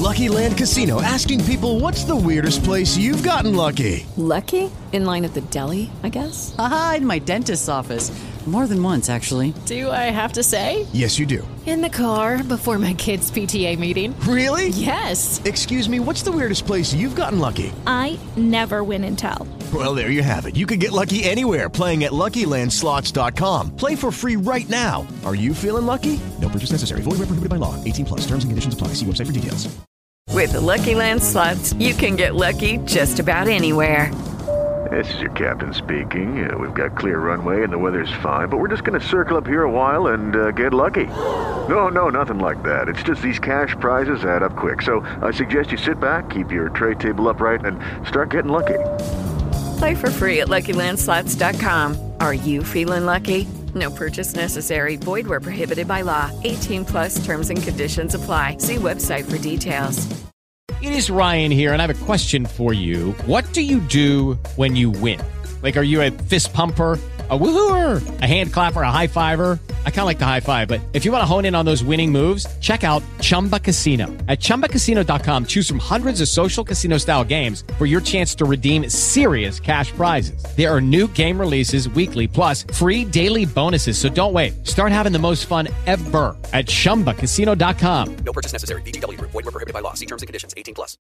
Lucky Land Casino, asking people, what's the weirdest place you've gotten lucky? Lucky? In line at the deli, I guess? Aha, in my dentist's office. More than once, actually. Do I have to say? Yes, you do. In the car before my kids' PTA meeting. Really? Yes. Excuse me, what's the weirdest place you've gotten lucky? I never win and tell. Well, there you have it. You can get lucky anywhere, playing at LuckyLandSlots.com. Play for free right now. Are you feeling lucky? No purchase necessary. Void where prohibited by law. 18 plus. Terms and conditions apply. See website for details. With the Lucky Land Slots, you can get lucky just about anywhere. This is your captain speaking. We've got clear runway and the weather's fine, but we're just going to circle up here a while and get lucky. No, nothing like that. It's just these cash prizes add up quick. So I suggest you sit back, keep your tray table upright, and start getting lucky. Play for free at LuckyLandSlots.com. Are you feeling lucky? No purchase necessary. Void where prohibited by law. 18 plus terms and conditions apply. See website for details. It is Ryan here, and I have a question for you. What do you do when you win? Like, are you a fist pumper, a woohooer, a hand clapper, a high fiver? I kind of like the high five, but if you want to hone in on those winning moves, check out Chumba Casino. At ChumbaCasino.com, choose from hundreds of social casino-style games for your chance to redeem serious cash prizes. There are new game releases weekly, plus free daily bonuses. So don't wait. Start having the most fun ever at ChumbaCasino.com. No purchase necessary. VGW. Void where prohibited by law. See terms and conditions. 18 plus.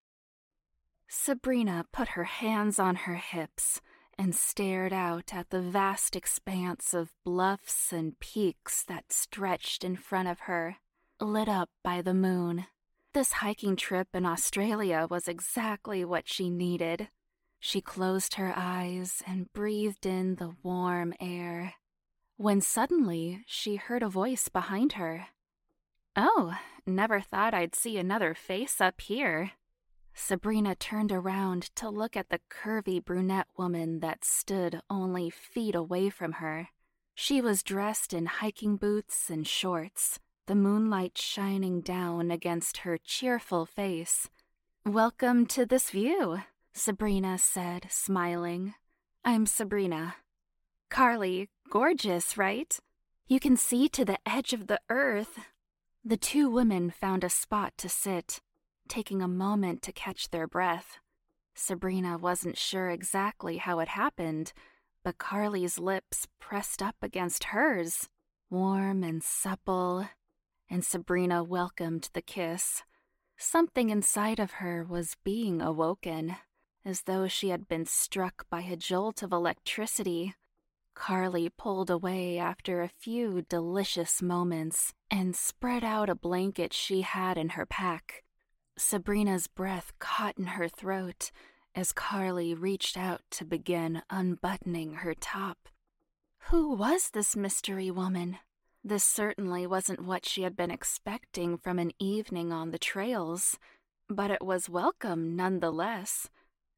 Sabrina put her hands on her hips and stared out at the vast expanse of bluffs and peaks that stretched in front of her, lit up by the moon. This hiking trip in Australia was exactly what she needed. She closed her eyes and breathed in the warm air, when suddenly she heard a voice behind her. "Oh, never thought I'd see another face up here." Sabrina turned around to look at the curvy brunette woman that stood only feet away from her. She was dressed in hiking boots and shorts, the moonlight shining down against her cheerful face. "Welcome to this view," Sabrina said, smiling. "I'm Sabrina." "Carly, gorgeous, right? You can see to the edge of the earth." The two women found a spot to sit, taking a moment to catch their breath. Sabrina wasn't sure exactly how it happened, but Carly's lips pressed up against hers, warm and supple, and Sabrina welcomed the kiss. Something inside of her was being awoken, as though she had been struck by a jolt of electricity. Carly pulled away after a few delicious moments and spread out a blanket she had in her pack. Sabrina's breath caught in her throat as Carly reached out to begin unbuttoning her top. Who was this mystery woman? This certainly wasn't what she had been expecting from an evening on the trails, but it was welcome nonetheless.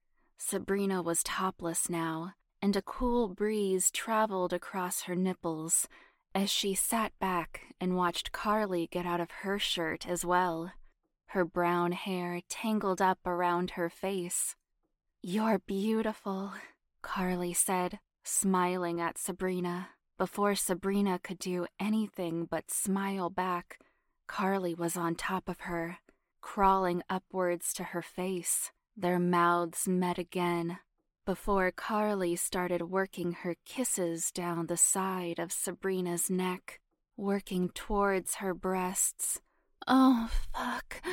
Sabrina was topless now, and a cool breeze traveled across her nipples as she sat back and watched Carly get out of her shirt as well, her brown hair tangled up around her face. "You're beautiful," Carly said, smiling at Sabrina. Before Sabrina could do anything but smile back, Carly was on top of her, crawling upwards to her face. Their mouths met again, before Carly started working her kisses down the side of Sabrina's neck, working towards her breasts. "Oh, fuck,"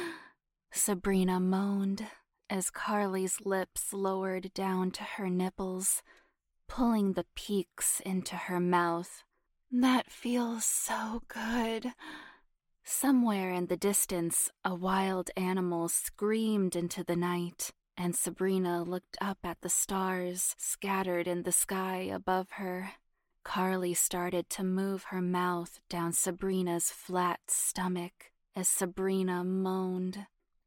Sabrina moaned as Carly's lips lowered down to her nipples, pulling the peaks into her mouth. "That feels so good." Somewhere in the distance, a wild animal screamed into the night, and Sabrina looked up at the stars scattered in the sky above her. Carly started to move her mouth down Sabrina's flat stomach as Sabrina moaned.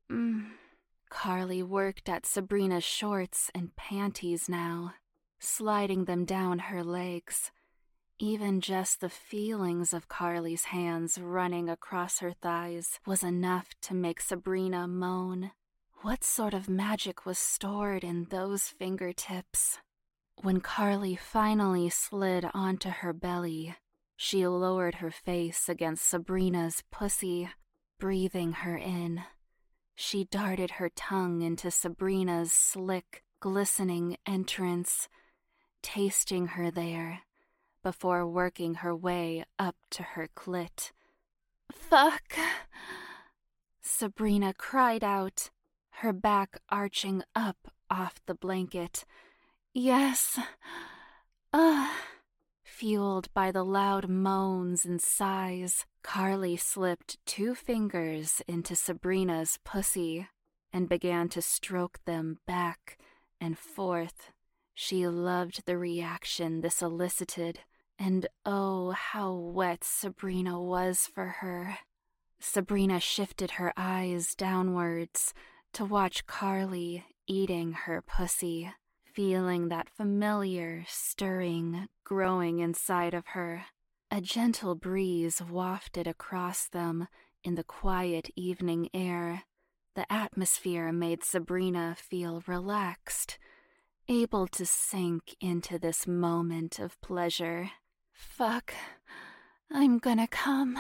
Carly worked at Sabrina's shorts and panties now, sliding them down her legs. Even just the feelings of Carly's hands running across her thighs was enough to make Sabrina moan. What sort of magic was stored in those fingertips? When Carly finally slid onto her belly, she lowered her face against Sabrina's pussy, breathing her in. She darted her tongue into Sabrina's slick, glistening entrance, tasting her there, before working her way up to her clit. "Fuck!" Sabrina cried out, her back arching up off the blanket. "Yes. Fueled by the loud moans and sighs, Carly slipped 2 fingers into Sabrina's pussy and began to stroke them back and forth. She loved the reaction this elicited, and oh, how wet Sabrina was for her. Sabrina shifted her eyes downwards to watch Carly eating her pussy, feeling that familiar stirring growing inside of her. A gentle breeze wafted across them in the quiet evening air. The atmosphere made Sabrina feel relaxed, able to sink into this moment of pleasure. "Fuck, I'm gonna come,"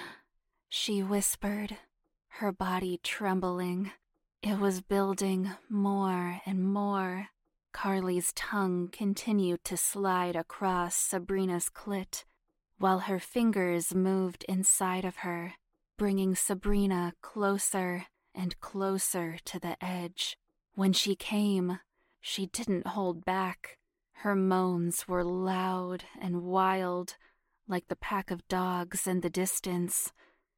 she whispered, her body trembling. It was building more and more. Carly's tongue continued to slide across Sabrina's clit, while her fingers moved inside of her, bringing Sabrina closer and closer to the edge. When she came, she didn't hold back. Her moans were loud and wild, like the pack of dogs in the distance.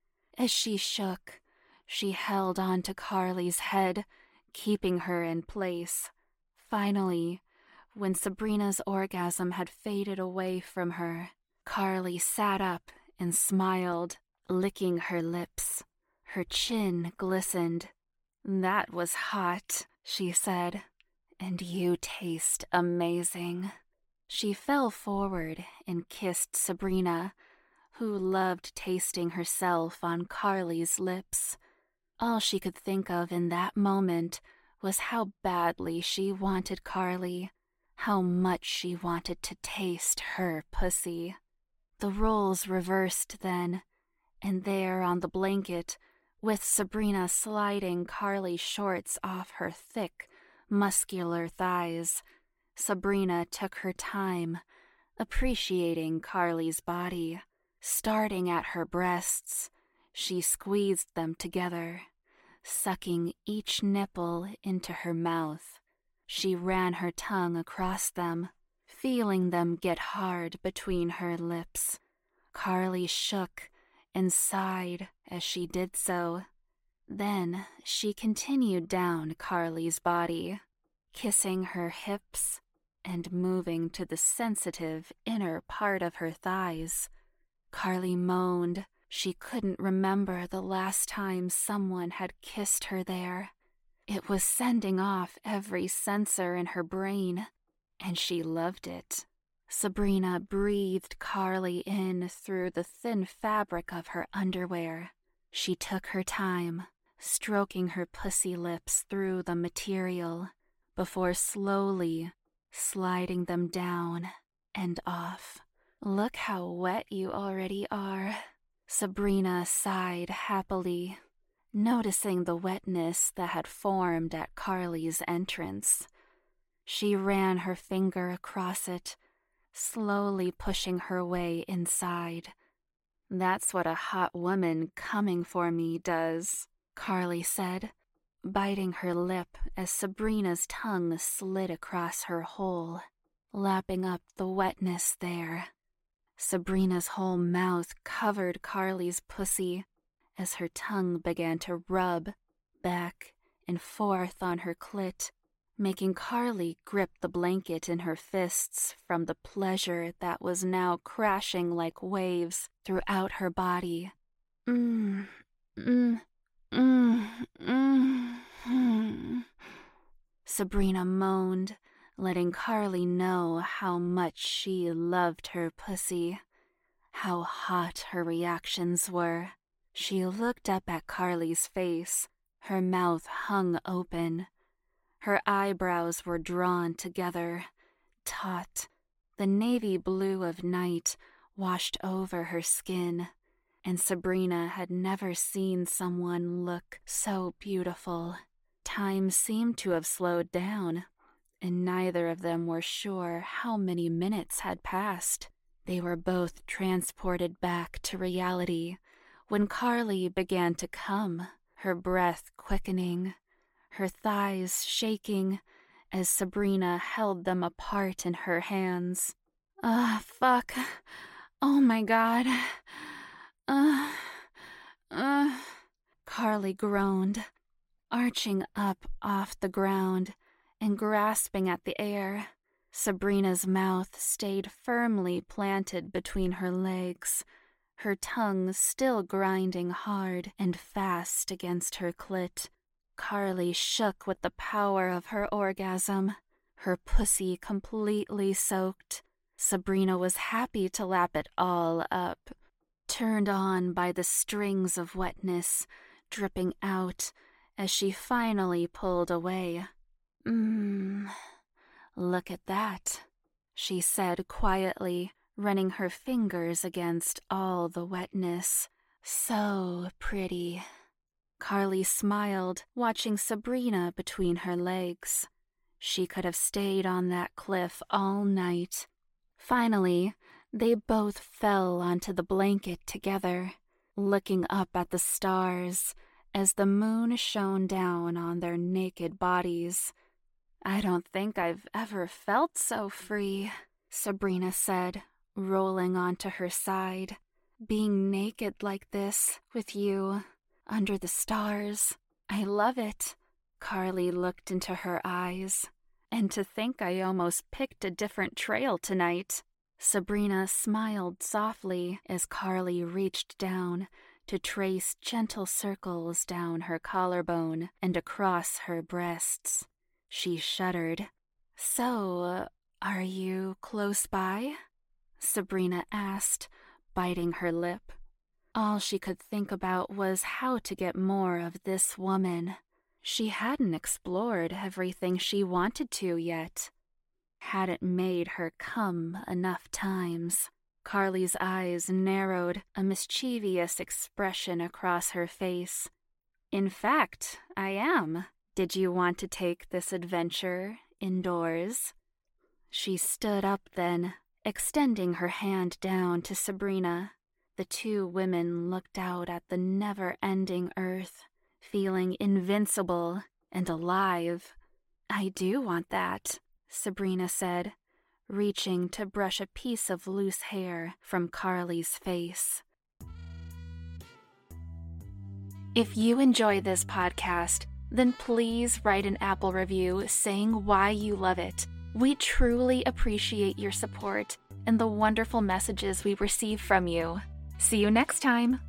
As she shook, she held on to Carly's head, keeping her in place. Finally, when Sabrina's orgasm had faded away from her, Carly sat up and smiled, licking her lips. Her chin glistened. "That was hot," she said, "and you taste amazing." She fell forward and kissed Sabrina, who loved tasting herself on Carly's lips. All she could think of in that moment was how badly she wanted Carly, how much she wanted to taste her pussy. The roles reversed then, and there on the blanket, with Sabrina sliding Carly's shorts off her thick, muscular thighs, Sabrina took her time, appreciating Carly's body. Starting at her breasts, she squeezed them together, sucking each nipple into her mouth. She ran her tongue across them, feeling them get hard between her lips. Carly shook and sighed as she did so. Then she continued down Carly's body, kissing her hips and moving to the sensitive inner part of her thighs. Carly moaned. She couldn't remember the last time someone had kissed her there. It was sending off every sensor in her brain, and she loved it. Sabrina breathed Carly in through the thin fabric of her underwear. She took her time, stroking her pussy lips through the material, before slowly sliding them down and off. "Look how wet you already are," Sabrina sighed happily, noticing the wetness that had formed at Carly's entrance. She ran her finger across it, slowly pushing her way inside. "That's what a hot woman coming for me does," Carly said, biting her lip as Sabrina's tongue slid across her hole, lapping up the wetness there. Sabrina's whole mouth covered Carly's pussy as her tongue began to rub back and forth on her clit, making Carly grip the blanket in her fists from the pleasure that was now crashing like waves throughout her body. Sabrina moaned, letting Carly know how much she loved her pussy, how hot her reactions were. She looked up at Carly's face, her mouth hung open. Her eyebrows were drawn together, taut. The navy blue of night washed over her skin, and Sabrina had never seen someone look so beautiful. Time seemed to have slowed down, and neither of them were sure how many minutes had passed. They were both transported back to reality when Carly began to come, her breath quickening, her thighs shaking as Sabrina held them apart in her hands. Fuck. Oh my God. Carly groaned, arching up off the ground and grasping at the air. Sabrina's mouth stayed firmly planted between her legs, her tongue still grinding hard and fast against her clit. Carly shook with the power of her orgasm, her pussy completely soaked. Sabrina was happy to lap it all up, turned on by the strings of wetness dripping out as she finally pulled away. Look at that, she said quietly, running her fingers against all the wetness. So pretty. Carly smiled, watching Sabrina between her legs. She could have stayed on that cliff all night. Finally, they both fell onto the blanket together, looking up at the stars as the moon shone down on their naked bodies. I don't think I've ever felt so free, Sabrina said, rolling onto her side. Being naked like this, with you, under the stars. I love it. Carly looked into her eyes. And to think I almost picked a different trail tonight. Sabrina smiled softly as Carly reached down to trace gentle circles down her collarbone and across her breasts. She shuddered. So, are you close by? Sabrina asked, biting her lip. All she could think about was how to get more of this woman. She hadn't explored everything she wanted to yet. Hadn't made her come enough times. Carly's eyes narrowed, a mischievous expression across her face. In fact, I am. Did you want to take this adventure indoors? She stood up then, extending her hand down to Sabrina. The two women looked out at the never-ending earth, feeling invincible and alive. I do want that, Sabrina said, reaching to brush a piece of loose hair from Carly's face. If you enjoy this podcast, then please write an Apple review saying why you love it. We truly appreciate your support and the wonderful messages we receive from you. See you next time.